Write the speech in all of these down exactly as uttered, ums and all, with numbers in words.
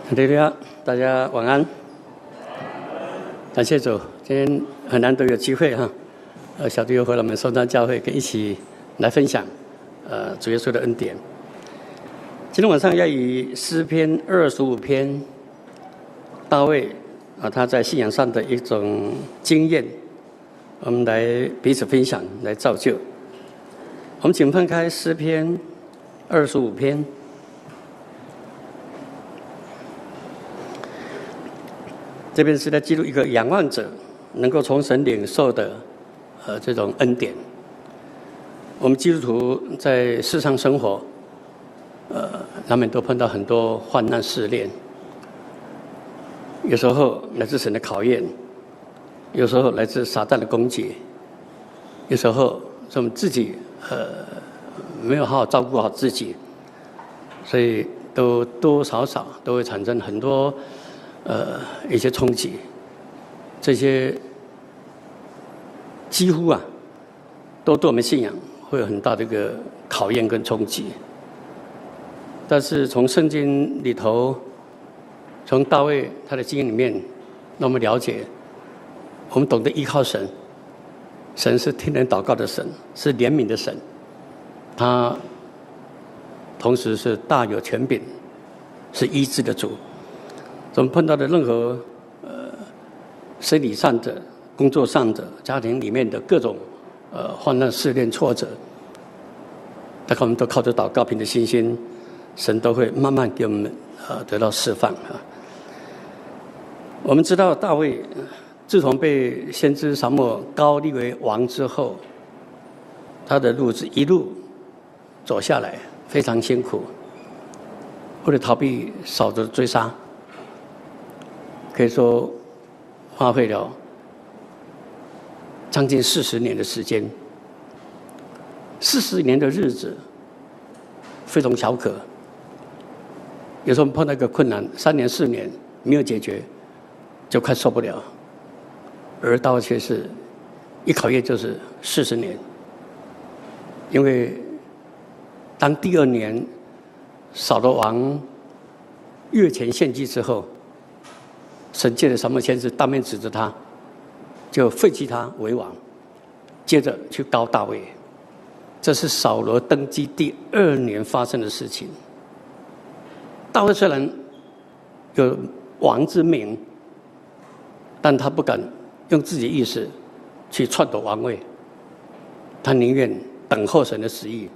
哈利路亚，大家晚安。感谢主，今天很难得有机会哈，呃，小弟又回了我们松山教会，跟一起来分享，呃，主耶稣的恩典。今天晚上要以诗篇二十五篇，大卫啊他在信仰上的一种经验，我们来彼此分享，来造就。我们请翻开诗篇二十五篇。这边是在记录一个仰望者能够从神领受的呃这种恩典。我们基督徒在世上生活，呃，难免都碰到很多患难试炼，有时候来自神的考验，有时候来自撒旦的攻击，有时候是我们自己呃没有好好照顾好自己，所以都多多少少都会产生很多。呃，一些冲击，这些几乎啊，都对我们信仰会有很大的一个考验跟冲击。但是从圣经里头，从大卫他的经验里面，让我们了解，我们懂得依靠神，神是听人祷告的神，是怜悯的神，他同时是大有权柄，是医治的主。我们碰到的任何呃生理上的、工作上的、家庭里面的各种呃患难试炼挫折，大概我们都靠着祷告凭着信心，神都会慢慢给我们呃得到释放啊。我们知道大卫自从被先知撒母耳膏立为王之后，他的路是一路走下来，非常辛苦，为了逃避扫罗的追杀。可以说花费了将近四十年的时间，四十年的日子非同小可。有时候我们碰到一个困难，三年四年没有解决，就快受不了。而大卫却是一考验就是四十年，因为当第二年扫罗王越前献祭之后，神借着撒母耳先知当面指着他，就废弃他为王，接着去膏大卫。这是扫罗登基第二年发生的事情。大卫虽然有王之名，但他不敢用自己的意识去篡夺王位，他宁愿等候神的旨意。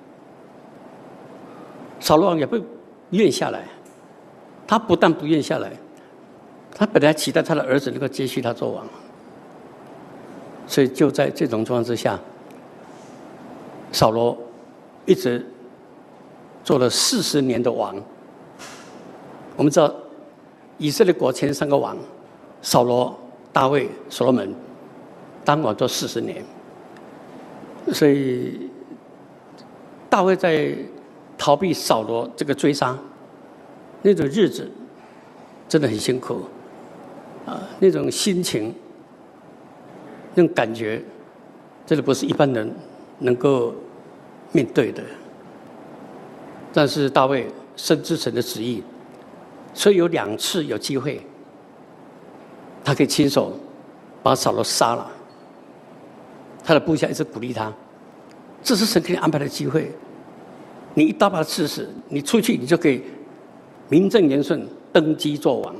扫罗王也不愿下来，他不但不愿下来，他本来期待他的儿子能够接续他做王，所以就在这种状况之下，扫罗一直做了四十年的王。我们知道，以色列国前三个王，扫罗、大卫、所罗门，当王做四十年。所以大卫在逃避扫罗这个追杀，那种日子真的很辛苦。啊，那种心情，那种感觉，真的不是一般人能够面对的。但是大卫深知神的旨意，所以有两次有机会，他可以亲手把扫罗杀了。他的部下一直鼓励他，这是神给你安排的机会，你一刀把他刺死，你出去你就可以名正言顺登基做王。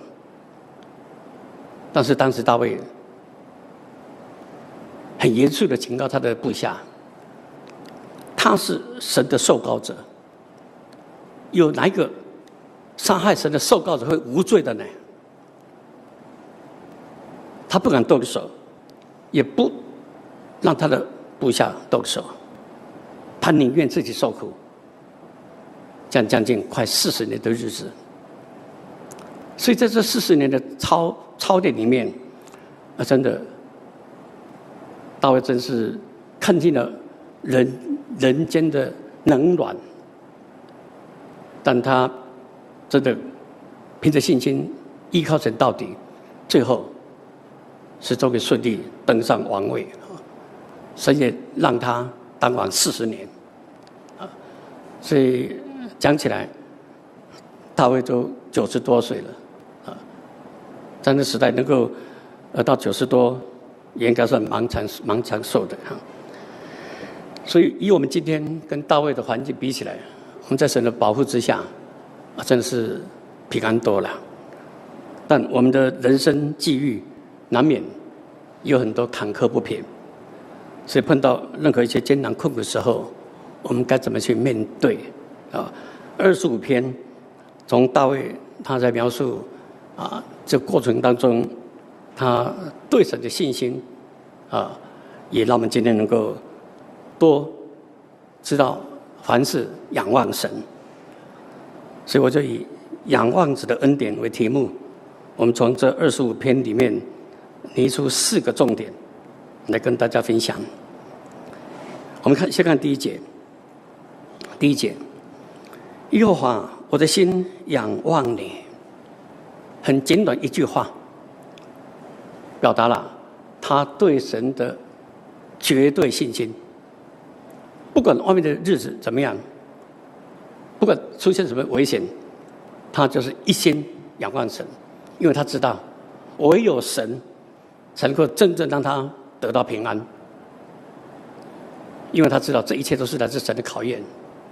但是当时大卫很严肃地警告他的部下，他是神的受膏者，有哪一个杀害神的受膏者会无罪的呢？他不敢动手，也不让他的部下动手，他宁愿自己受苦。这样将近快四十年的日子，所以在这四十年的操操练里面，啊，真的，大卫真是看尽了人人间的冷暖，但他真的凭着信心依靠神到底，最后是终于顺利登上王位，神也让他当王四十年，啊，所以讲起来，大卫都九十多岁了， 在那时代能够呃到九十多，也应该算蛮长蛮长寿的哈。所以以我们今天跟大卫的环境比起来，我们在神的保护之下，啊，真的是平安多了。但我们的人生际遇难免有很多坎坷不平，所以碰到任何一些艰难困苦的时候，我们该怎么去面对？啊，二十五篇从大卫他在描述啊这过程当中，他对神的信心啊，也让我们今天能够多知道凡事仰望神。所以我就以仰望者的恩典为题目，我们从这二十五篇里面提出四个重点来跟大家分享。我们看先看第一节，第一节，耶和华，我的心仰望你。很简短一句话，表达了他对神的绝对信心。不管外面的日子怎么样，不管出现什么危险，他就是一心仰望神，因为他知道唯有神才能够真正让他得到平安，因为他知道这一切都是来自神的考验。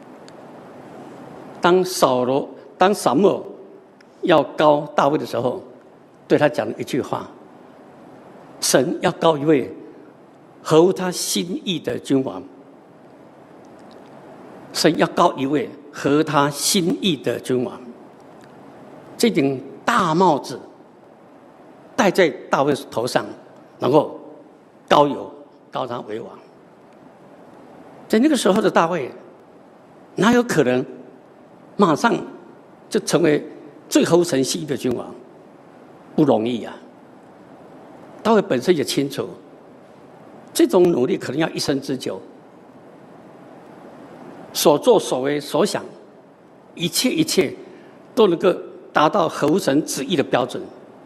当扫罗、当撒母耳要膏大卫的时候，对他讲了一句话：神要膏一位合乎他心意的君王。神要膏一位合他心意的君王。这顶大帽子戴在大卫头上，然后膏油膏他为王。在那个时候的大卫，哪有可能马上就成为最合神心意的君王？不容易啊！大卫本身也清楚，这种努力可能要一生之久，所作所为所想，一切一切都能够达到合神旨意的标准。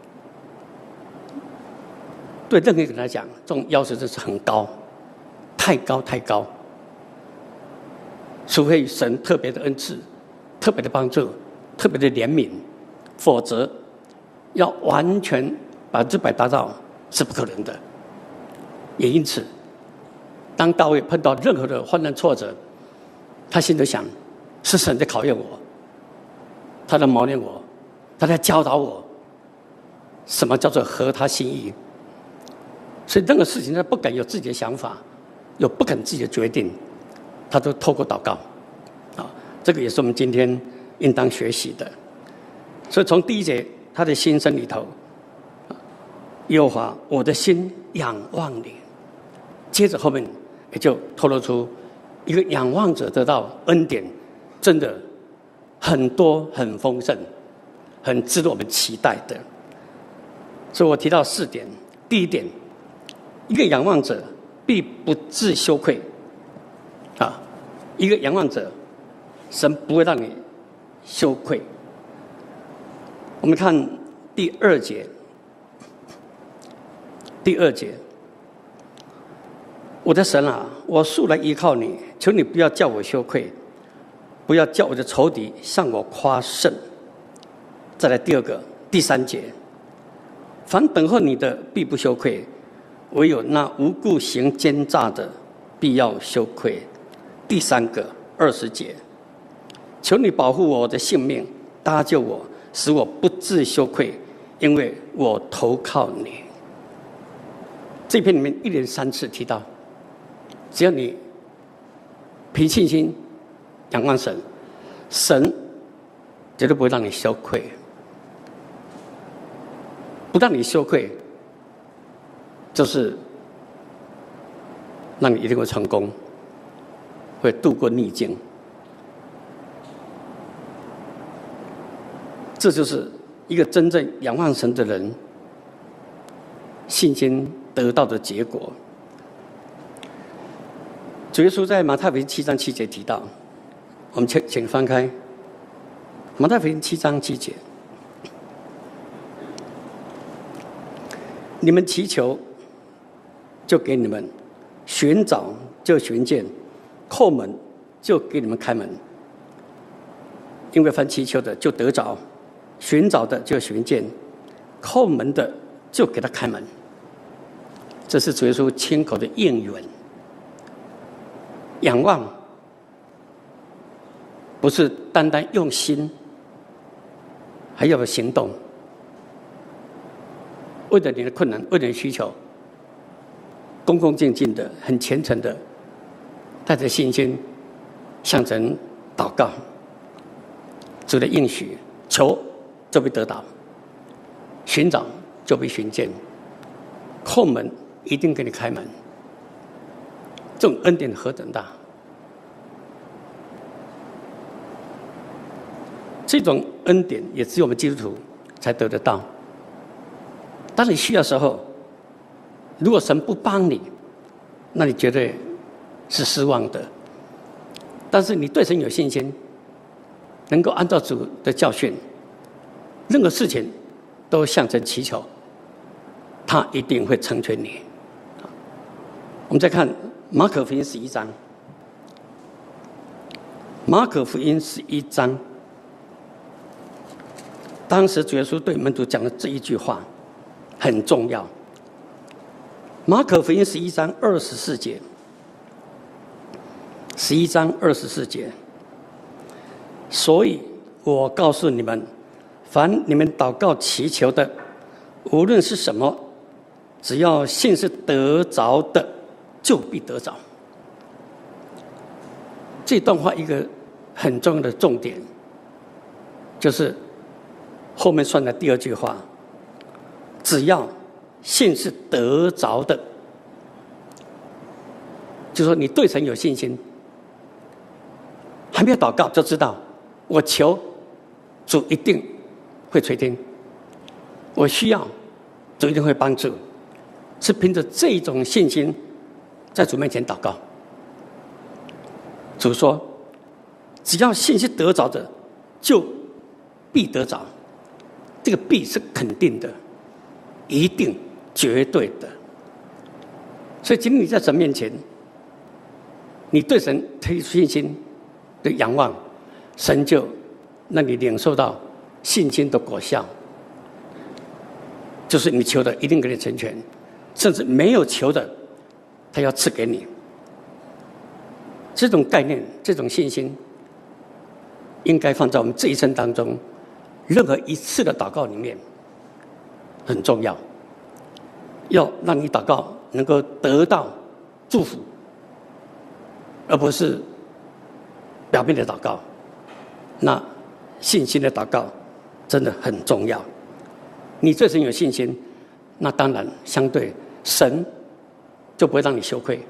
对任何一个人来讲，这种要求真是很高，太高太高。除非神特别的恩赐、特别的帮助、特别的怜悯，否则要完全百分之百达到是不可能的。也因此，当大卫碰到任何的患难挫折，他心里想：是神在考验我，他在磨练我，他在教导我，什么叫做合他心意。所以任何事情他不敢有自己的想法，有不敢自己的决定，他都透过祷告。啊，这个也是我们今天应当学习的。所以从第一节他的心声里头，耶和华，我的心仰望你。接着后面也就透露出一个仰望者得到恩典，真的很多、很丰盛，很值得我们期待的。所以我提到四点。第一点，一个仰望者必不致羞愧。啊，一个仰望者，神不会让你羞愧。我们看第二节，第二节，我的神啊，我素来依靠你，求你不要叫我羞愧，不要叫我的仇敌向我夸胜。再来第二个，第三节，凡等候你的必不羞愧，唯有那无故行奸诈的必要羞愧。第三个，二十节，求你保护我的性命，搭救我，使我不致羞愧，因为我投靠你。这篇里面一连三次提到，只要你凭信心仰望神，神绝对不会让你羞愧。不让你羞愧，就是让你一定会成功，会度过逆境。这就是一个真正仰望神的人信心得到的结果。主耶稣在马太福音七章七节提到，我们请请翻开马太福音七章七节。你们祈求，就给你们；寻找，就寻见；叩门，就给你们开门。因为凡祈求的，就得着；寻找的，就寻见； 叩门的就给他开门。这是主耶稣亲口的应允。仰望不是单单用心，还要有行动。为了你的困难，为了你的需求，恭恭敬敬的、很虔诚的，带着信心向神祷告。主的应许，求就被得到，寻找就被寻见，叩门一定给你开门。这种恩典何等大！这种恩典也只有我们基督徒才得得到。当你需要的时候，如果神不帮你，那你绝对是失望的。但是你对神有信心，能够按照主的教训，任何事情都向神祈求，他一定会成全你。我们再看马可福音十一章，马可福音十一章，当时主耶稣对门徒讲的这一句话很重要。马可福音十一章二十四节，十一章二十四节，所以我告诉你们，凡你们祷告祈求的，无论是什么，只要信是得着的，就必得着。这段话一个很重要的重点，就是后面算的第二句话，只要信是得着的，就是说你对神有信心，还没有祷告就知道，我求主一定会垂听，我需要主一定会帮助，是凭着这种信心在主面前祷告。主说，只要信是得着的，就必得着。这个必是肯定的，一定绝对的。所以今天你在神面前，你对神推出信心的仰望，神就让你领受到信心的果效，就是你求的一定给你成全，甚至没有求的他要赐给你。这种概念，这种信心应该放在我们这一生当中任何一次的祷告里面，很重要，要让你祷告能够得到祝福，而不是表面的祷告。那信心的祷告真的很重要。你对神有信心，那当然相对神就不会让你羞愧，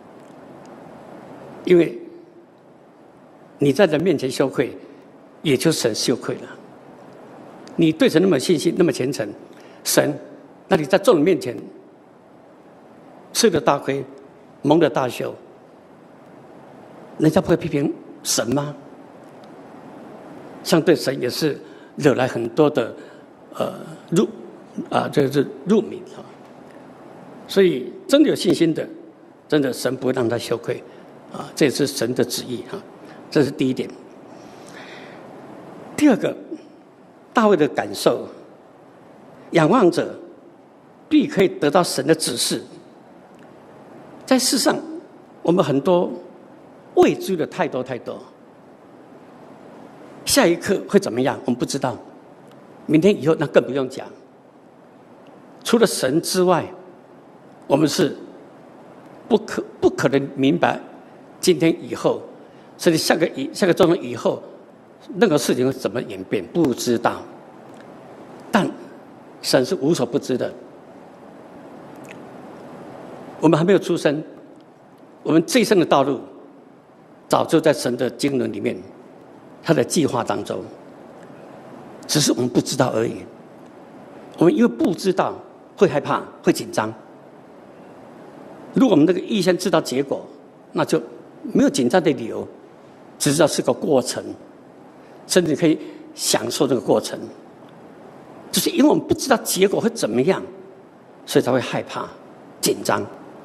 因为你在人面前羞愧，也就神羞愧了。你对神那么有信心，那么虔诚，神，那你在众人面前吃了大亏，蒙了大羞，人家不会批评神吗？相对神也是惹来很多的呃辱啊，这个是辱名啊。所以真的有信心的，真的神不会让他羞愧啊，这也是神的旨意啊，这是第一点。第二个，大卫的感受，仰望者必可以得到神的指示。在世上，我们很多未知的太多太多，下一刻会怎么样，我们不知道。明天以后，那更不用讲。除了神之外，我们是不可不可能明白今天以后，甚至下个以下个周末以后，任何事情会怎么演变，不知道。但神是无所不知的。我们还没有出生，我们这一生的道路，早就在神的经纶里面，他的计划当中，只是我们不知道而已。我们因为不知道，会害怕，会紧张。如果我们那个预先知道结果，那就没有紧张的理由，只知道是个过程，甚至可以享受这个过程。就是因为我们不知道结果会怎么样，所以才会害怕、紧张。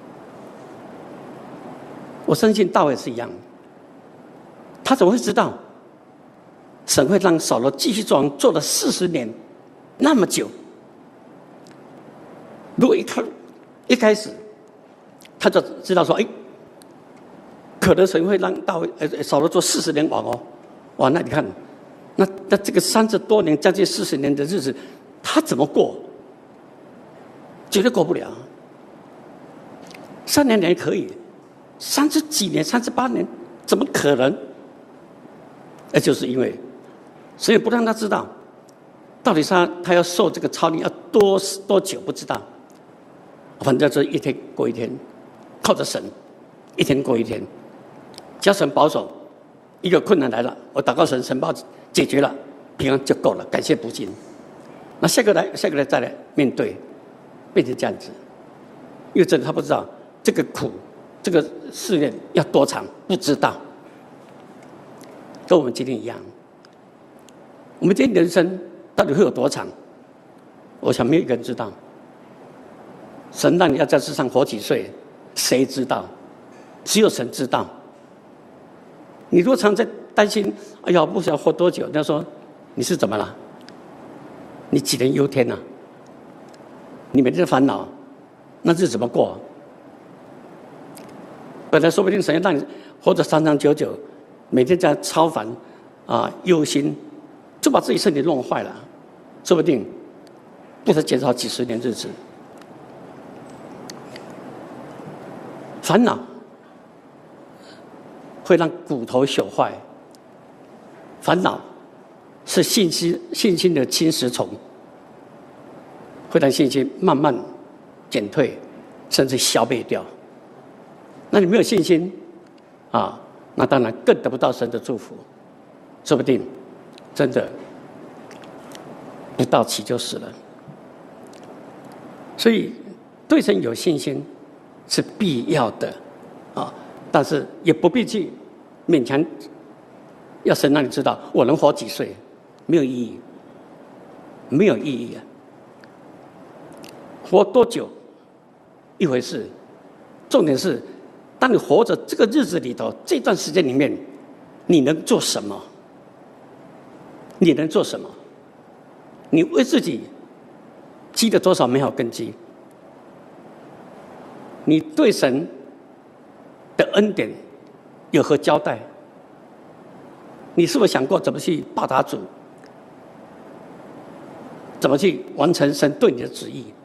我相信大卫是一样，他怎么会知道神会让扫罗继续做王，做了四十年，那么久， 如果一开一开始他就知道说，哎，可能神会让大卫呃扫罗做四十年王哦，哇，那你看，那那这个三十多年将近四十年的日子，他怎么过？绝对过不了。三年年可以，三十几年、三十八年，怎么可能？那就是因为，所以不让他知道，到底他他要受这个操练要多多久不知道，反正就是一天过一天，靠着神，一天过一天，只要神保守，一个困难来了，我祷告神，神帮解决了，平安就够了，感谢不尽。那下个来，下个来再来面对，变成这样子，因为真的他不知道这个苦，这个试炼要多长，不知道。跟我们今天一样，我们今天人生到底会有多长？我想没有一个人知道。神让你要在世上活几岁，谁知道？只有神知道。你如果常在担心，哎呀，不晓得活多久，他说你是怎么了？你杞人忧天呐、啊？你每天烦恼，那日子怎么过？本来说不定神要让你活得长长久久。每天这样超烦啊，忧心，就把自己身体弄坏了，说不定不是减少几十年日子。烦恼会让骨头朽坏，烦恼是信心信心的侵蚀虫，会让信心慢慢减退，甚至消灭掉。那你没有信心啊？那当然更得不到神的祝福，说不定真的不到期就死了。所以对神有信心是必要的啊，但是也不必去勉强要神让你知道我能活几岁，没有意义，没有意义啊！活多久一回事，重点是。当你活着这个日子里头，这段时间里面，你能做什么？你能做什么？你为自己积了多少美好根基？你对神的恩典有何交代？你是否想过怎么去报答主？怎么去完成神对你的旨意？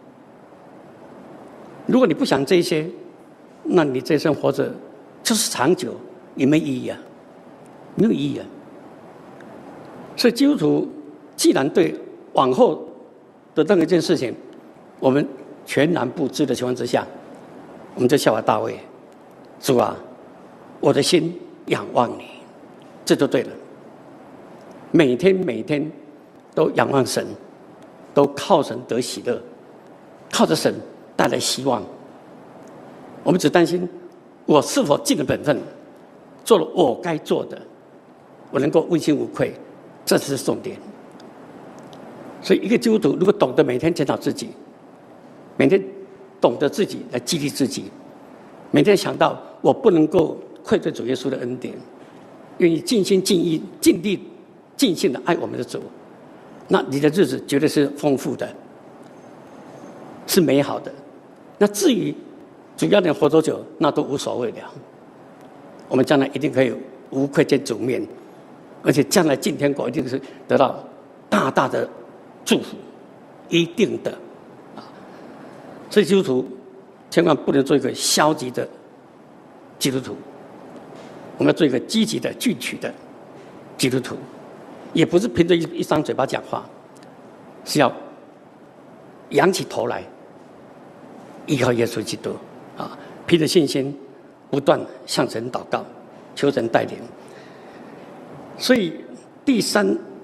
如果你不想这些，那你这一生活着就是长久也没意义啊，没有意义啊。所以基督徒既然对往后的任何一件事情我们全然不知的情况之下，我们就效法大卫，主啊，我的心仰望你，这就对了。每天每天都仰望神，都靠神得喜乐，靠着神带来希望。我们只担心我是否尽了本分，做了我该做的，我能够问心无愧，这才是重点。所以一个基督徒如果懂得每天检讨自己，每天懂得自己来激励自己，每天想到我不能够愧对主耶稣的恩典，愿意尽心尽意尽力尽性的爱我们的主，那你的日子绝对是丰富的，是美好的。那至于主要你活多久，那都无所谓了。我们将来一定可以无愧见主面，而且将来进天国一定是得到大大的祝福，一定的。所以基督徒千万不能做一个消极的基督徒，我们要做一个积极的、进取的基督徒，也不是凭着一一张嘴巴讲话，是要仰起头来，依靠耶稣基督。啊，凭着信心，不断向神祷告，求神带领。所以第三，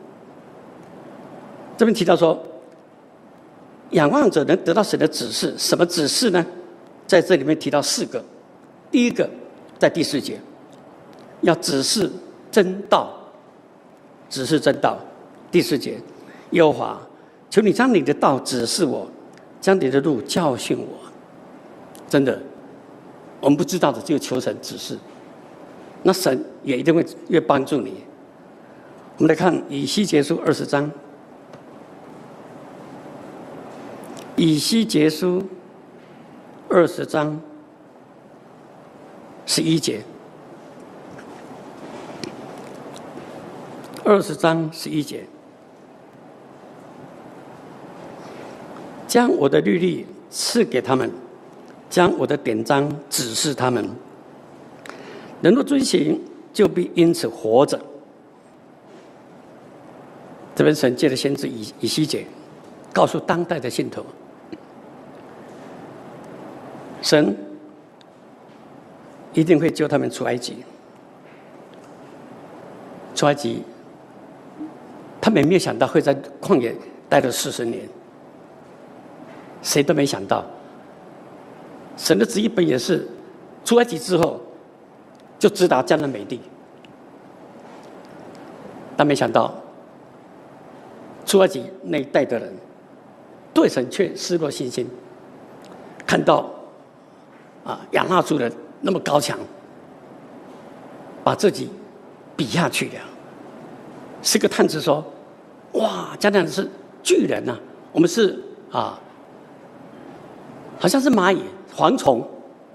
这边提到说，仰望者能得到神的指示，什么指示呢？在这里面提到四个。第一个，在第四节，要指示真道，指示真道。第四节，耶和华，求你将你的道指示我，将你的路教训我。真的，我们不知道的，只有求神指示，那神也一定会越帮助你。我们来看以西结书二十章，以西结书二十章十一节，二十章十一节，将我的律例赐给他们，将我的典章指示他们。人若遵行，就必因此活着。这边神借着先知以以西结，告诉当代的信徒，神一定会救他们出埃及。出埃及，他们也没有想到会在旷野待了四十年，谁都没想到。神的旨意本也是出埃及之后就直达迦南美地，但没想到出埃及那一代的人对神却失落信心，看到啊亚衲族人那么高强，把自己比下去了。是个探子说：“哇，迦南人是巨人啊，我们是啊，好像是蚂蚁、蝗虫。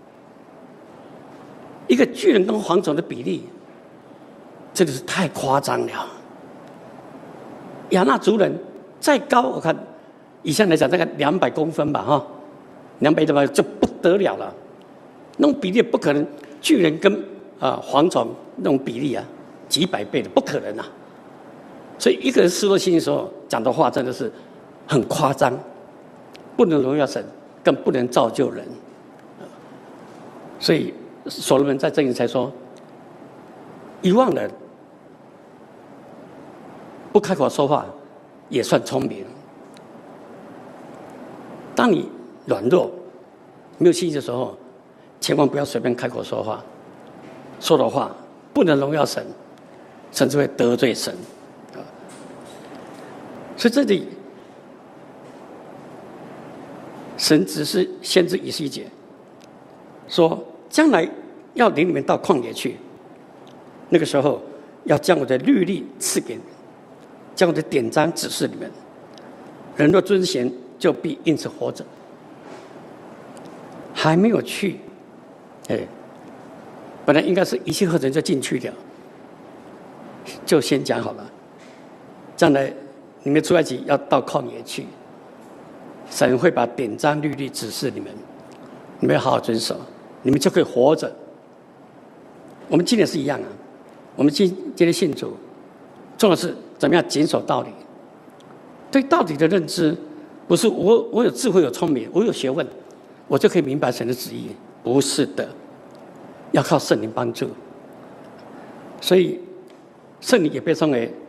一个巨人跟蝗虫的比例，真的是太夸张了。亚衲族人再高，我看以前来讲大概两百公分吧，哈，两百多吧就不得了了。那种比例不可能，巨人跟啊蝗虫那种比例啊，几百倍的不可能啊。所以一个人失落信心的时候讲的话真的是很夸张，不能荣耀神，更不能造就人。所以所罗门在这里才说：遗忘人不开口说话也算聪明。当你软弱没有信心的时候，千万不要随便开口说话，说的话不能荣耀神，甚至会得罪神。所以这里神只是先知以西结说，将来要领你们到旷野去，那个时候要将我的律例赐给你们，将我的典章指示你们，人若遵行，就必因此活着。还没有去，哎，本来应该是一气呵成就进去了，就先讲好了，将来你们出埃及要到旷野去，神会把典章律例指示你们，你们要好好遵守，你们就可以活着。我们今天是一样啊，我们今今天信主，重要是怎么样谨守道理。对道理的认知，不是我我有智慧有聪明，我有学问，我就可以明白神的旨意，不是的，要靠圣灵帮助。所以圣灵也被称为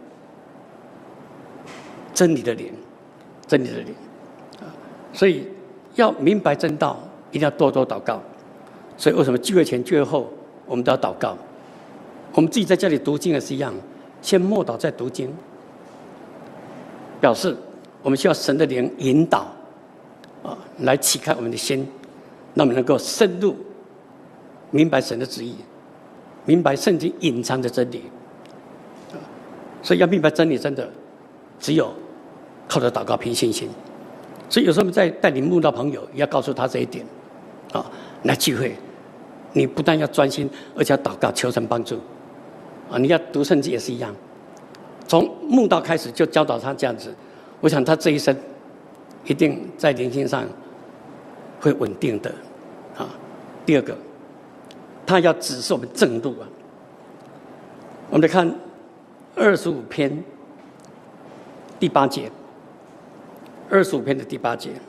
真理的灵，真理的灵。所以要明白真道，一定要多多祷告。所以为什么聚会前、聚会后，我们都要祷告？我们自己在家里读经也是一样，先默祷再读经，表示我们需要神的灵引导，啊，来启开我们的心，让我们能够深入明白神的旨意，明白圣经隐藏的真理。所以要明白真理，真的只有靠着祷告凭信心。所以有时候我们在带领慕道朋友，也要告诉他这一点，啊，来聚会，你不但要专心，而且要祷告求神帮助，啊，你要读圣经也是一样，从慕道开始就教导他这样子，我想他这一生一定在灵性上会稳定的，啊。第二个，他要指示我们正路啊。我们来看二十五篇第八节。二十五篇的第八节，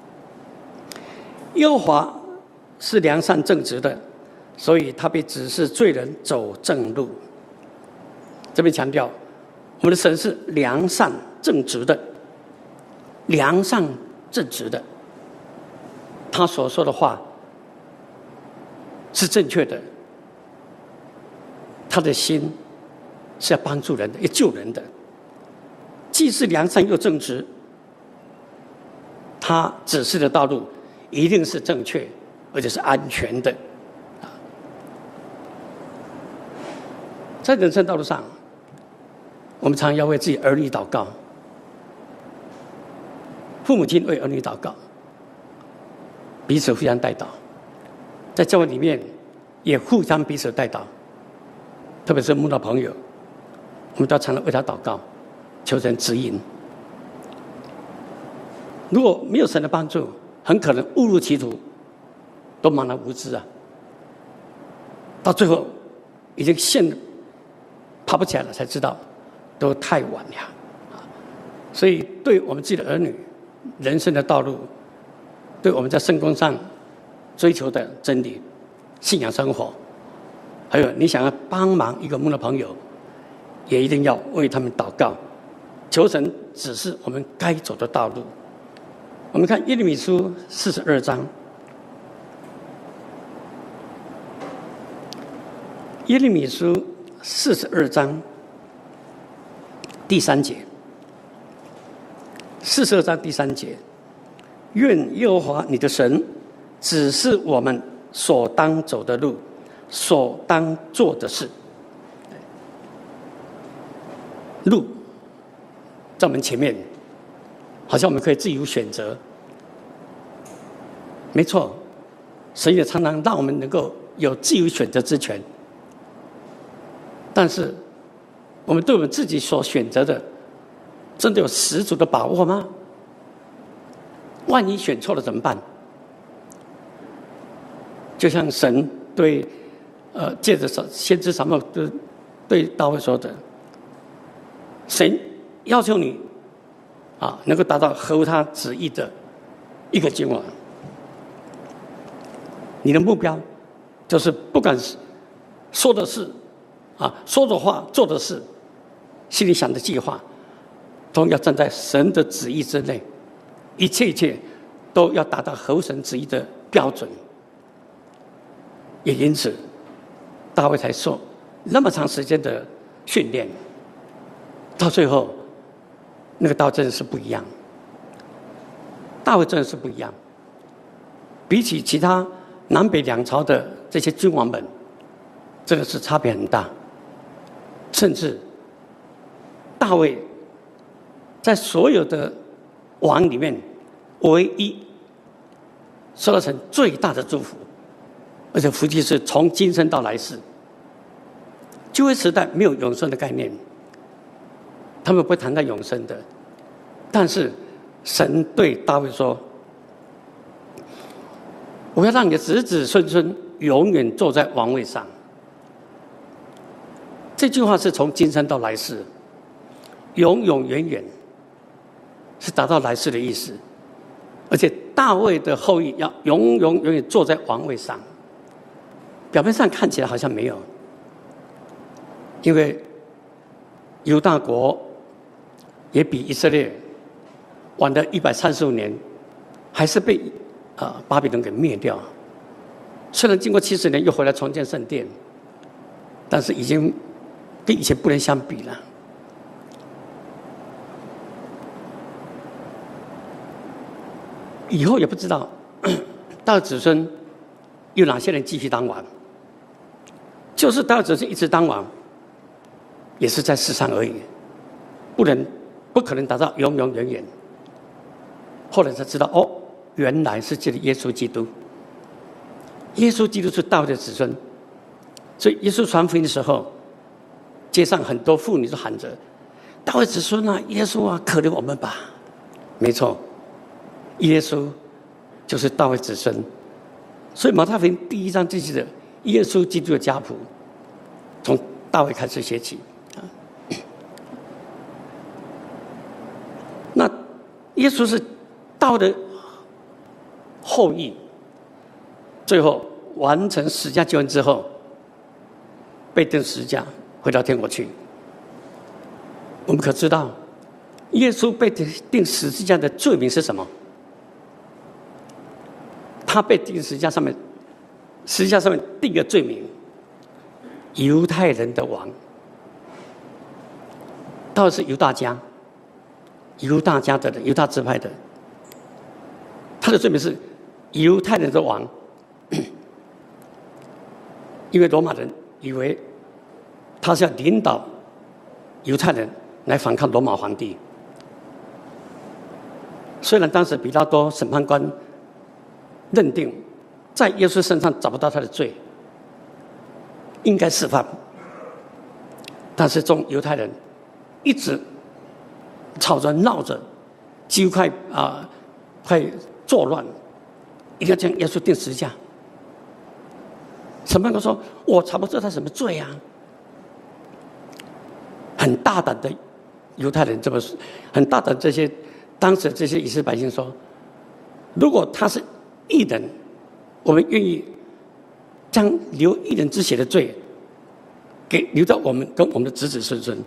耶和华是良善正直的，所以他被指示罪人走正路。这边强调，我们的神是良善正直的，良善正直的，他所说的话是正确的，他的心是要帮助人的，要救人的，既是良善又正直。他指示的道路一定是正确，而且是安全的。在人生道路上，我们常要为自己儿女祷告，父母亲为儿女祷告， 彼此互相代祷，在教会里面也互相彼此代祷，特别是慕道朋友，我们都要常常为他祷告，求神指引。如果没有神的帮助，很可能误入歧途，都茫然无知啊！到最后已经陷得爬不起来了，才知道都太晚了。所以，对我们自己的儿女人生的道路，对我们在圣工上追求的真理、信仰生活，还有你想要帮忙一个慕道朋友，也一定要为他们祷告，求神指示我们该走的道路。我们看耶利米书四十二章，耶利米书四十二章第三节，四十二章第三节，愿耶和华你的神指示我们所当走的路，所当做的事。路在我们前面，好像我们可以自由选择。没错，神也常常让我们能够有自由选择之权。但是，我们对我们自己所选择的，真的有十足的把握吗？万一选错了怎么办？就像神对，呃，借着先知撒母耳对大卫说的，神要求你，啊，能够达到合乎他旨意的一个君王。你的目标就是不管说的是啊，说的话、做的事、心里想的计划，都要站在神的旨意之内，一切一切都要达到合乎神旨意的标准。也因此，大卫才受那么长时间的训练，到最后，那个道真的是不一样。大卫真的是不一样，比起其他南北两朝的这些君王们，真的是差别很大。甚至大卫在所有的王里面，唯一受到神最大的祝福，而且福气是从今生到来世。旧约时代没有永生的概念，他们不会谈到永生的，但是神对大卫说，我要让你的子子孙孙永远坐在王位上。这句话是从今生到来世，永永远远，是达到来世的意思。而且大卫的后裔要永永远远坐在王位上。表面上看起来好像没有，因为犹大国也比以色列晚了一百三十五年，还是被啊巴比伦给灭掉。虽然经过七十年又回来重建圣殿，但是已经跟以前不能相比了。以后也不知道到子孙有哪些人继续当王，就是到子孙一直当王，也是在世上而已，不能不可能达到永永远远。后来才知道，哦，原来是这里耶稣基督。耶稣基督是大卫的子孙，所以耶稣传福音的时候，街上很多妇女都喊着：“大卫子孙啊，耶稣啊，可怜我们吧！”没错，耶稣就是大卫子孙。所以马太福音第一章记的耶稣基督的家谱，从大卫开始写起。那耶稣是大卫的后裔，最后完成十架救恩之后，被钉十架，回到天国去。我们可知道，耶稣被钉十字架的罪名是什么？他被钉十字架上面，十字架上面定个罪名：犹太人的王。到底是犹大家，犹大家的人，犹大支派的。他的罪名是犹太人的王，因为罗马人以为他是要领导犹太人来反抗罗马皇帝。虽然当时比拉多审判官认定在耶稣身上找不到他的罪，应该释放。但是众犹太人一直吵着闹着，几乎快啊、呃、快作乱，一定要将耶稣钉十字架。审判官说：“我查不出他什么罪啊！”很大胆的犹太人这么说，很大胆这些当时这些以色列百姓说：“如果他是义人，我们愿意将流义人之血的罪给留到我们跟我们的子子孙孙。”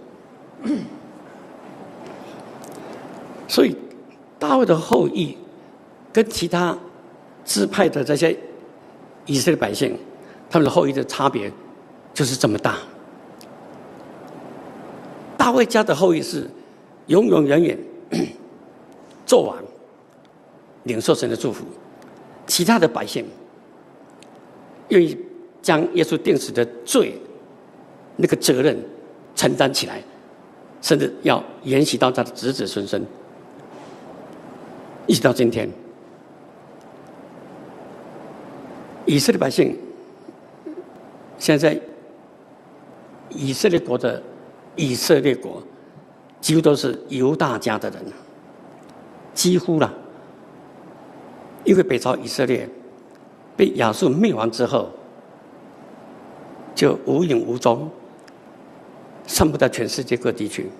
所以大卫的后裔跟其他支派的这些以色列百姓，他们的后裔的差别就是这么大。大卫家的后裔是永永远远做王，领受神的祝福；其他的百姓愿意将耶稣钉死的罪那个责任承担起来，甚至要延续到他的子子孙孙，一直到今天。以色列百姓现在在以色列国的以色列国，几乎都是犹大家的人，几乎啦，因为北朝以色列被亚述灭亡之后，就无影无踪，散布到全世界各地去。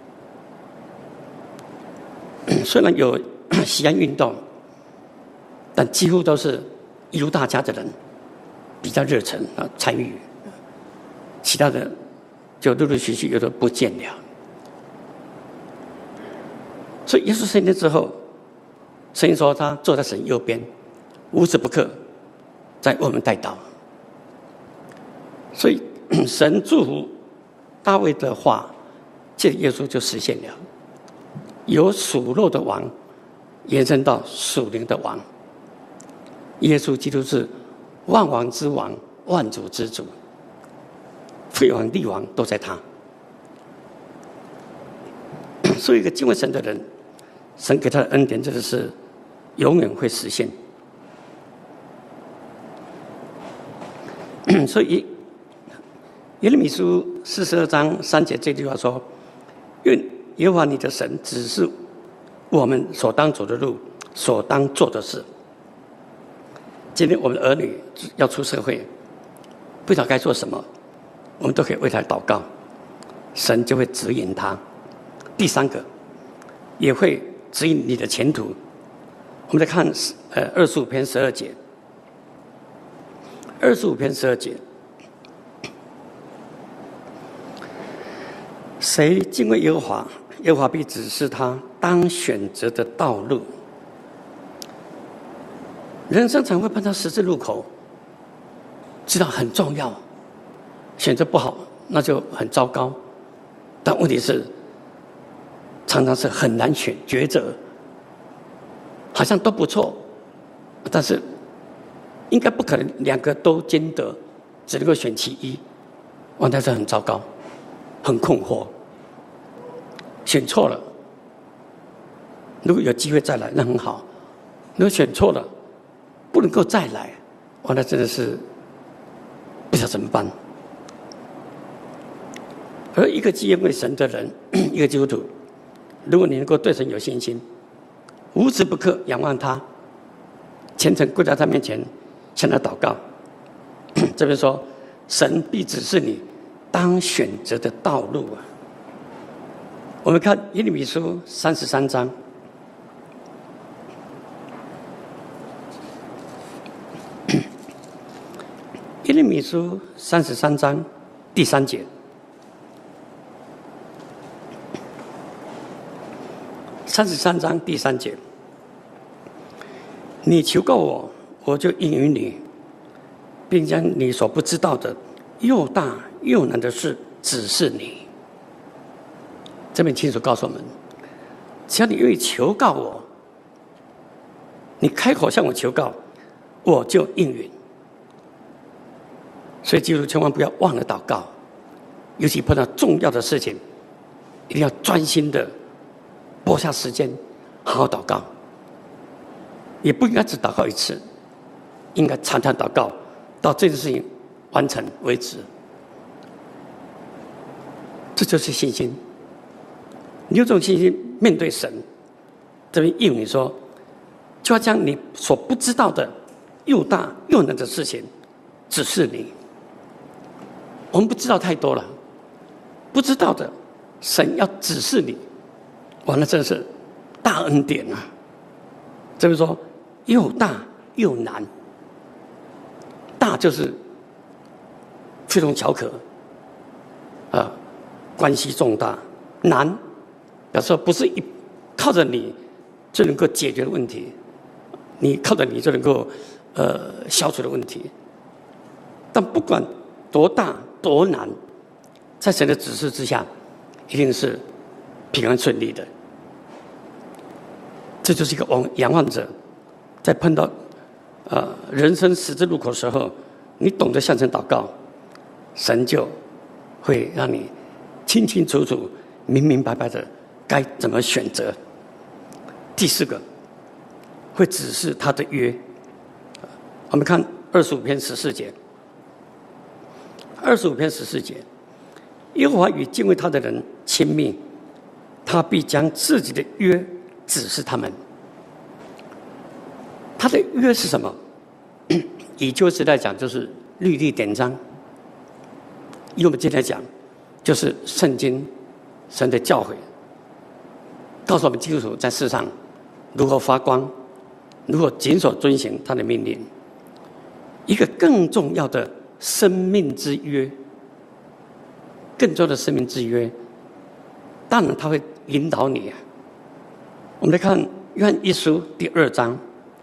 虽然有西安运动，但几乎都是犹大家的人比较热忱啊参与，其他的就陆陆续续有的不见了。所以耶稣升天之后，圣经说他坐在神右边，无时不刻在为我们代祷。所以神祝福大卫的话，借耶稣就实现了，由属肉的王延伸到属灵的王。耶稣基督是万王之王，万主之主，废王立王都在他。所以一个敬畏神的人，神给他的恩典真的是永远会实现。所以耶利米书四十二章三节这句话说：“愿耶和华你的神指示我们所当走的路，所当做的事。”今天我们的儿女要出社会，不知道该做什么，我们都可以为他祷告，神就会指引他。第三个，也会指引你的前途。我们再看呃二十五篇十二节，二十五篇十二节，谁敬畏耶和华，耶和华必指示他当选择的道路。人生常会碰到十字路口，知道很重要，选择不好那就很糟糕。但问题是，常常是很难选抉择，好像都不错，但是应该不可能两个都兼得，只能够选其一，哇，那是很糟糕，很困惑。选错了，如果有机会再来，那很好；如果选错了，不能够再来，哇，那真的是不知道怎么办。而一个敬畏神的人，一个基督徒，如果你能够对神有信心，无时不刻仰望他，虔诚跪在他面前向他祷告，这边说神必指示你当选择的道路啊。我们看耶利米书三十三章。耶利米书三十三章第三节，三十三章第三节，你求告我，我就应允你，并将你所不知道的又大又难的事指示你。这边清楚告诉我们，只要你愿意求告我，你开口向我求告，我就应允。所以基督徒千万不要忘了祷告，尤其碰到重要的事情，一定要专心的拨下时间，好好祷告。也不应该只祷告一次， 应该常常祷告，到这件事情完成为止。这就是信心。你有这种信心面对神，这边应你说，就要将你所不知道的又大又难的事情指示你。我们不知道太多了，不知道的，神要指示你，哇，那真是大恩典啊！这边说又大又难，大就是非同小可，啊，关系重大；难，表示不是一靠着你就能够解决的问题，你靠着你就能够呃消除的问题。但不管多大多难，在神的指示之下，一定是平安顺利的。这就是一个往仰望者，在碰到呃人生十字路口的时候，你懂得向神祷告，神就会让你清清楚楚、明明白白的该怎么选择。第四个，会指示他的约。我们看二十五篇十四节，二十五篇十四节，耶和华与敬畏他的人亲密，他必将自己的约指示他们。他的约是什么？以旧时代讲，就是律例典章；以我们今天讲，就是圣经、神的教诲，告诉我们基督徒在世上如何发光，如何谨守遵行他的命令。一个更重要的生命之约，更重要的生命之约，当然他会引导你。我们来看约翰一书第二章，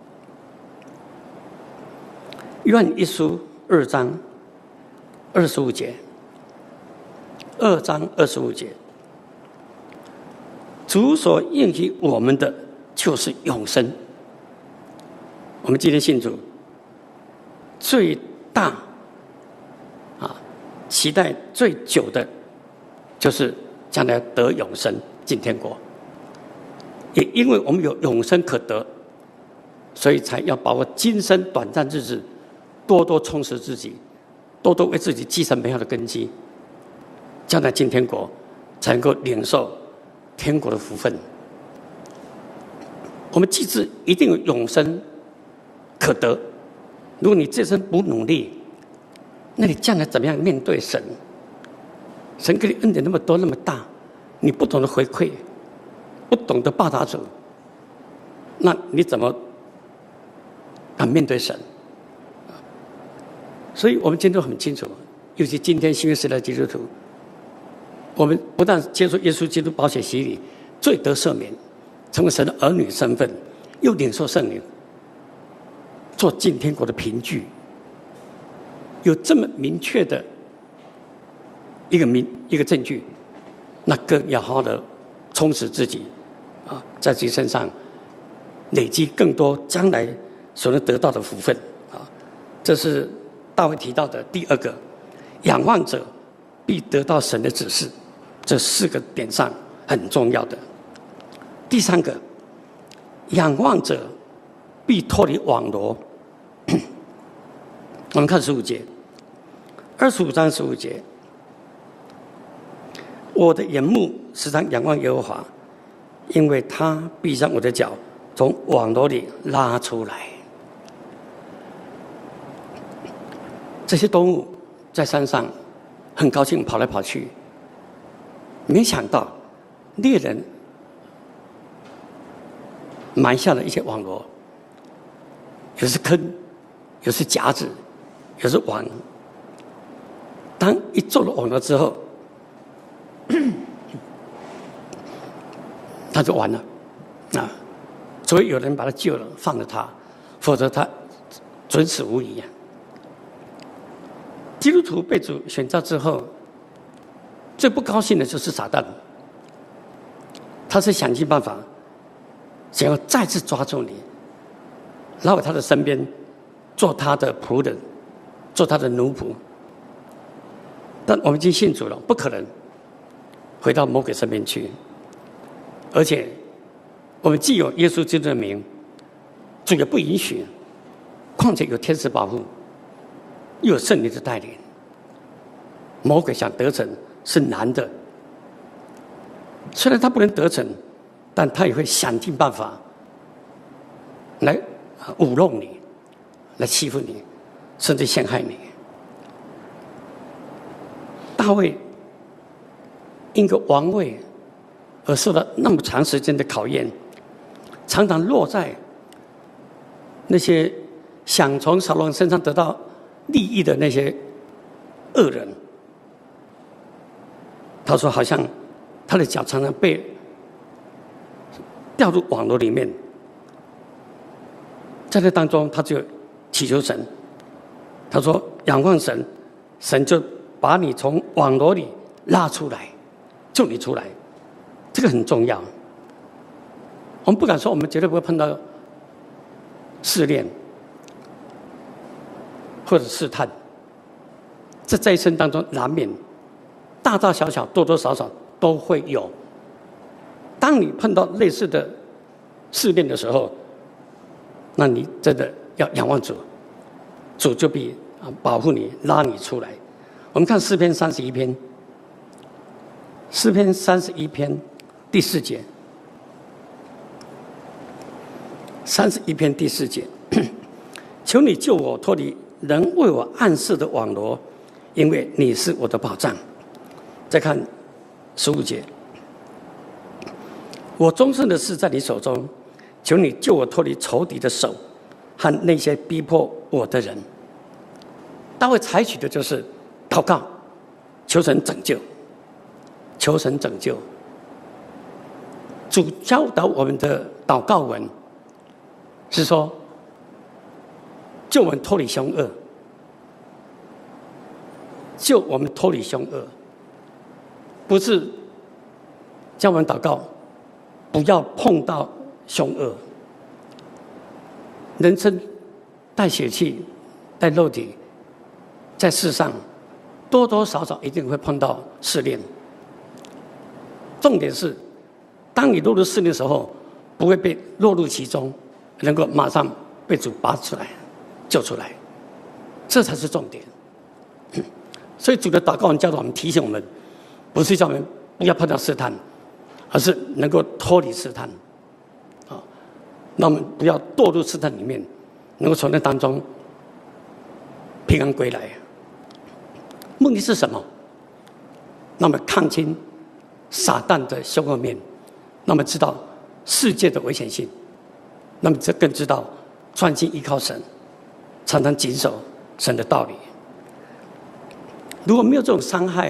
约翰一书二章二十五节，二章二十五节，主所应许我们的就是永生。我们今天信主，最大啊期待最久的，就是将来得永生进天国。也因为我们有永生可得，所以才要把握今生短暂日子，多多充实自己，多多为自己积成美好的根基，将来进天国才能够领受天国的福分。我们记住，一定有永生可得。如果你这生不努力，那你将来怎么样面对神？神给你恩典那么多那么大，你不懂得回馈，不懂得报答主，那你怎么敢面对神？所以我们今天都很清楚，尤其今天新约时代基督徒，我们不但接受耶稣基督宝血洗礼，罪得赦免，成为神的儿女身份，又领受圣灵，做进天国的凭据，有这么明确的一个明一个证据，那更要好好的充实自己啊，在自己身上累积更多将来所能得到的福分啊。这是大卫提到的第二个，仰望者必得到神的指示，这四个点上很重要的。第三个，仰望者必脱离网罗。我们看十五节，二十五章十五节，我的眼目时常仰望耶和华，因为他必将我的脚从网罗里拉出来。这些动物在山上很高兴跑来跑去，没想到猎人埋下了一些网罗，有是坑，有是夹子，有是网。当一做了网罗之后，他就完了啊！所以有人把他救了，放了他，否则他准死无疑啊！基督徒被主选召之后，最不高兴的就是撒旦，他是想尽办法想要再次抓住你，拉回他的身边，做他的仆人，做他的奴仆。但我们已经信主了，不可能回到魔鬼身边去。而且，我们既有耶稣基督的名，主也不允许况且有天使保护，又有圣灵的带领，魔鬼想得逞是难的。虽然他不能得逞，但他也会想尽办法来舞弄你，来欺负你，甚至陷害你。大卫因个王位而受到那么长时间的考验，常常落在那些想从扫罗身上得到利益的那些恶人。他说，好像他的脚常常被掉入网络里面，在这当中，他就祈求神。他说：“仰望神，神就把你从网络里拉出来，救你出来。”这个很重要。我们不敢说我们绝对不会碰到试炼或者试探，这在一生当中难免，大大小小、多多少少都会有。当你碰到类似的试炼的时候，那你真的要仰望主，主就必保护你，拉你出来。我们看诗篇三十一篇，诗篇三十一篇第四节，三十一篇第四节，求你救我脱离人为我暗示的网罗，因为你是我的保障。再看十五节，我终身的事在你手中，求你救我脱离仇敌的手和那些逼迫我的人。大卫采取的就是祷告，求神拯救，求神拯救。主教导我们的祷告文是说，救我们脱离凶恶，救我们脱离凶恶，不是叫我们祷告不要碰到凶恶。人生带血气，带肉体，在世上多多少少一定会碰到试炼。重点是，当你落入试炼的时候，不会被落入其中，能够马上被主拔出来、救出来，这才是重点。所以主的祷告文教导我们，提醒我们，不是叫我们不要碰到试探，而是能够脱离试探。啊，那我们不要堕入试探里面，能够从那当中平安归来。目的是什么？那么看清撒旦的凶恶面，那么知道世界的危险性，那么这更知道专心依靠神，常常谨守神的道理。如果没有这种伤害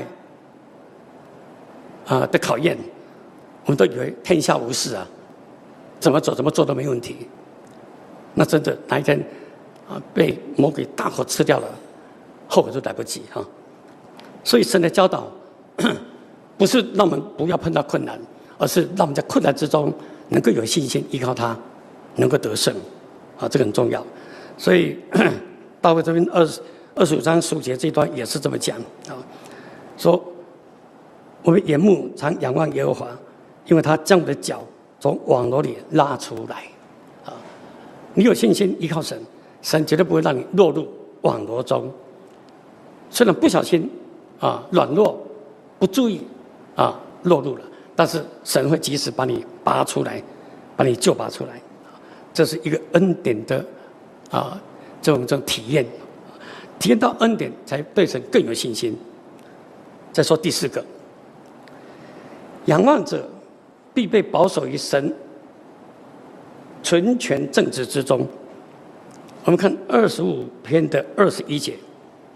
啊、呃、的考验，我们都以为天下无事啊，怎么走怎么做都没问题。那真的哪一天啊被魔鬼大火吃掉了，后悔都来不及啊！所以神的教导不是让我们不要碰到困难，而是让我们在困难之中能够有信心依靠他，能够得胜啊，这个很重要。所以大卫这边二十二十五章十五节这一段也是这么讲啊，说我们眼目常仰望耶和华，因为他将我的脚从网罗里拉出来啊。你有信心依靠神，神绝对不会让你落入网罗中。虽然不小心啊软弱不注意啊落入了，但是神会及时把你拔出来，把你救拔出来。这是一个恩典的啊这种这种体验，体验到恩典才对神更有信心。再说第四个，仰望者必被保守于神纯全正直之中。我们看二十五篇的二十一节，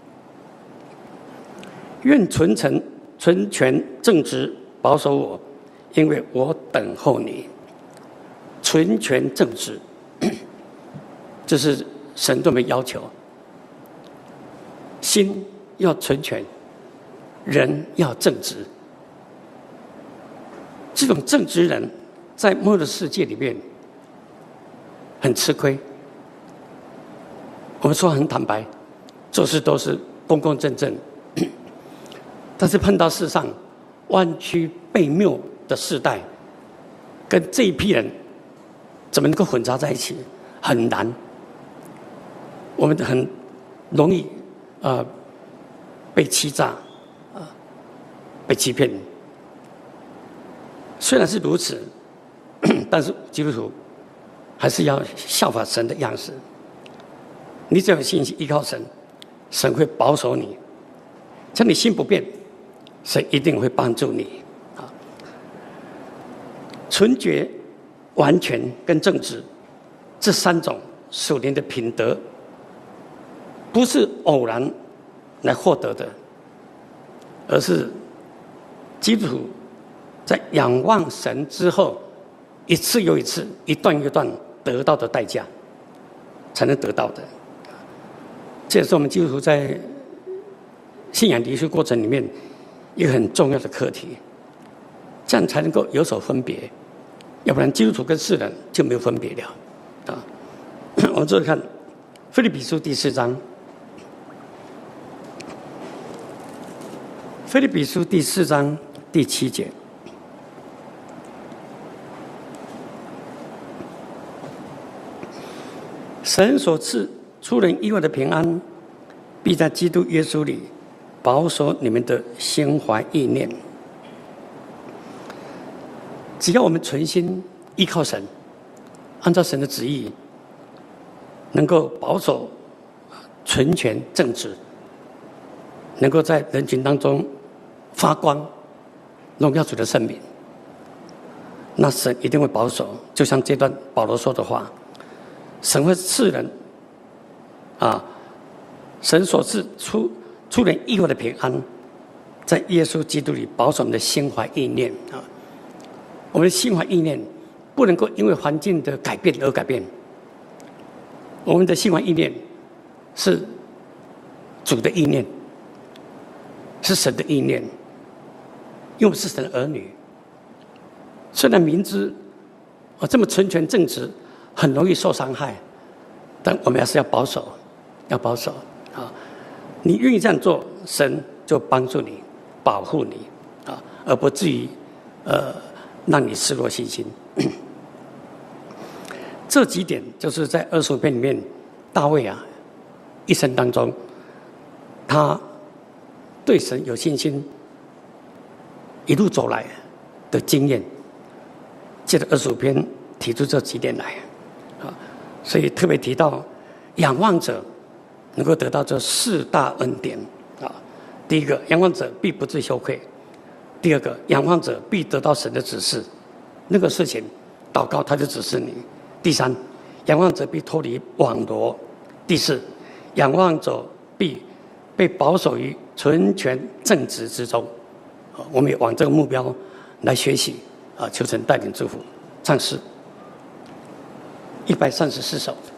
愿纯诚、纯全、正直保守我，因为我等候你。纯全正直，这是神对我们要求。心要纯全，人要正直。这种正直人，在末日世界里面很吃亏。我们说很坦白，做事都是公公正正，但是碰到世上弯曲悖谬的世代，跟这一批人怎么能够混杂在一起？很难。 我们很容易啊、呃、被欺诈啊、呃、被欺骗。虽然是如此，但是基督徒还是要效法神的样式。你只要有信心依靠神，神会保守你。只要你心不变，神一定会帮助你啊。纯洁、完全跟正直这三种属灵的品德，不是偶然来获得的，而是基督徒在仰望神之后，一次又一次、一段又一段得到的代价，才能得到的。这也是我们基督徒在信仰灵修过程里面一个很重要的课题，这样才能够有所分别，要不然基督徒跟世人就没有分别了啊。我们接着看腓立比书第四章，腓立比书第四章第七节。神所赐出人意外的平安，必在基督耶稣里保守你们的心怀意念。只要我们存心依靠神，按照神的旨意，能够保守纯全正直，能够在人群当中发光，荣耀主的圣名，那神一定会保守。就像这段保罗说的话，神会赐人啊，神所赐出出人意外的平安，在耶稣基督里保守我们的心怀意念啊。我们的心怀意念不能够因为环境的改变而改变，我们的心怀意念是主的意念，是神的意念，因为我们是神的儿女。虽然明知啊这么纯全正直很容易受伤害，但我们还是要保守，要保守啊！你愿意这样做，神就帮助你、保护你啊，而不至于呃让你失落信心。这几点就是在二十五篇里面，大卫啊一生当中，他对神有信心，一路走来的经验，借着二十五篇提出这几点来啊，所以特别提到仰望者能够得到这四大恩典啊。第一个，仰望者必不致羞愧；第二个，仰望者必得到神的指示，那个事情祷告他就指示你；第三，仰望者必脱离网罗；第四，仰望者必被保守于纯全正直之中。我们也往这个目标来学习啊，求神带领祝福。唱诗一百三十四首。